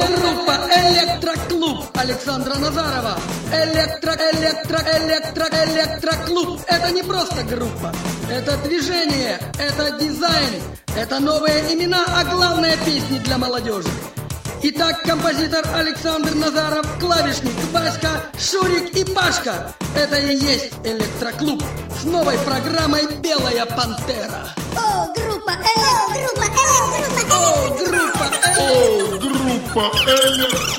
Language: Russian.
группа «Электроклуб» Александра Назарова. Электроклуб. Это не просто группа. Это движение, это дизайн, это новые имена, а главное песни для молодежи. Итак, композитор Александр Назаров, клавишник Васька, Шурик и Пашка. Это и есть «Электроклуб» с новой программой «Белая пантера». О, группа «Электроклуб».